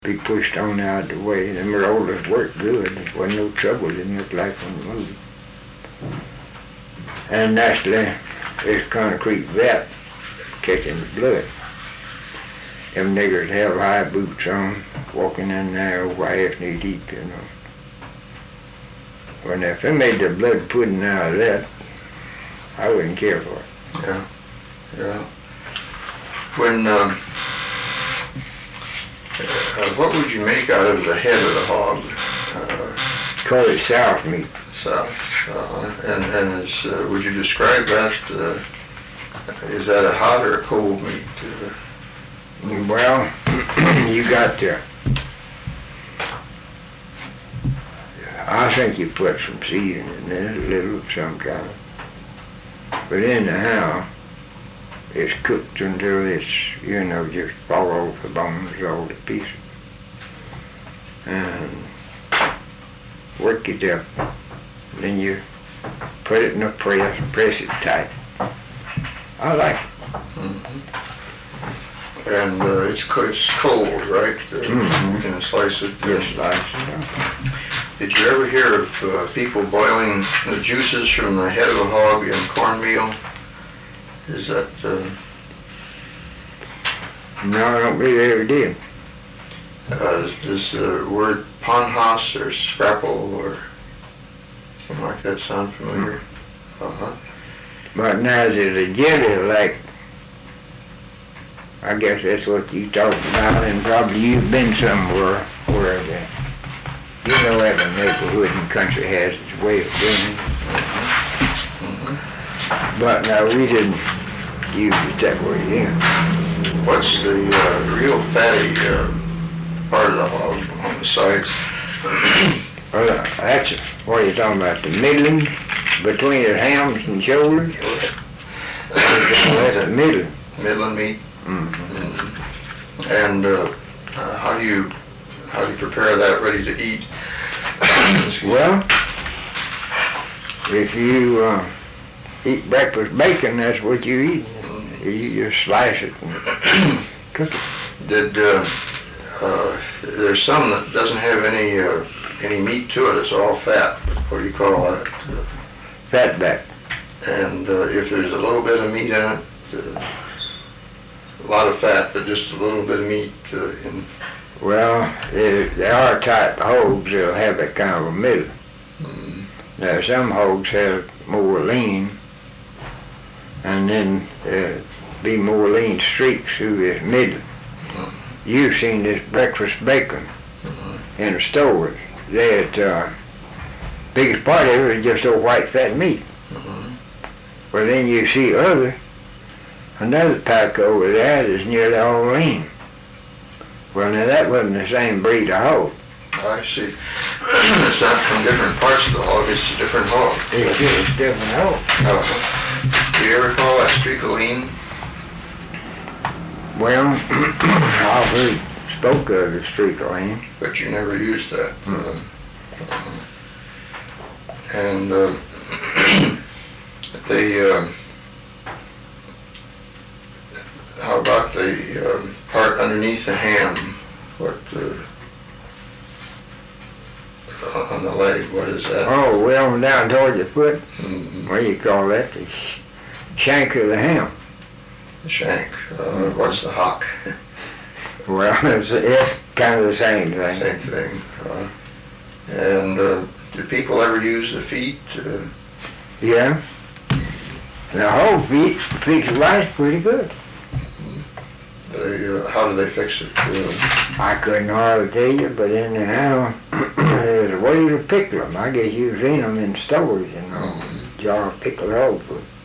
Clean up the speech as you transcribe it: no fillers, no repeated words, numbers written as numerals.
be pushed on out of the way. Them rollers worked good. There wasn't no trouble, didn't look like on the movie. And naturally, this concrete vat catching the blood. Them niggers have high boots on, walking in there over half knee deep, you know. Well, now, if they made the blood pudding out of that, I wouldn't care for it. Yeah, yeah. When, what would you make out of the head of the hog? Call it south meat. South. And is, would you describe that, is that a hot or a cold meat? Well, you got to, I think you put some seasoning in there, a little of some kind. But anyhow, it's cooked until it's, you know, just fall off the bones all to pieces. And work it up. And then you put it in a press it tight. I like it. Mm-hmm. And it's cold, right? Mm-hmm. You can slice it. Yes, slice it. Did you ever hear of people boiling the juices from the head of a hog in cornmeal? Is that... No, I don't believe they ever did. Does the word panhas or scrapple or something like that sound familiar? Uh-huh. But now there's a jelly like, I guess that's what you talked about, and probably you've been somewhere where you know every neighborhood and country has its way of doing it. Mm-hmm. But no, we didn't use it that way here. What's the real fatty part of the hog on the sides? Well, that's, what are you talking about, the middling between the hams and shoulders? That's the middling. Middling meat. Mm-hmm. Mm-hmm. And how do you prepare that ready to eat? Well, if you eat breakfast bacon, that's what you eat. Mm-hmm. You just slice it and cook it. There's some that doesn't have any meat to it. It's all fat. What do you call that? Fat back. And if there's a little bit of meat in it, a lot of fat, but just a little bit of meat in. Well, there are type hogs that'll have that kind of a middle. Mm-hmm. Now some hogs have more lean, and then be more lean streaks through this middle. Mm-hmm. You've seen this breakfast bacon in the stores. That biggest part of it is just old white fat meat. Mm-hmm. Well, then you see another pack over there that's nearly all lean. Well, now that wasn't the same breed of hog. I see. It's not from different parts of the hog, it's a different hog. It's different hog. Uh-huh. Do you ever call that streak of lean? Well, I've heard spoke of the streak of lean. But you never used that. Mm-hmm. And how about the part underneath the ham? What on the leg? What is that? Oh, well, down toward your foot. Mm-hmm. What do you call that? The shank of the ham. The shank. What's the hock? Well, it's kind of the same thing. Same thing. And do people ever use the feet? Yeah. The whole feet fix rice pretty good. How do they fix it? I couldn't hardly tell you, but anyhow, there's a way to pickle them. I guess you've seen them in stores, you know, jar of pickled hog foot.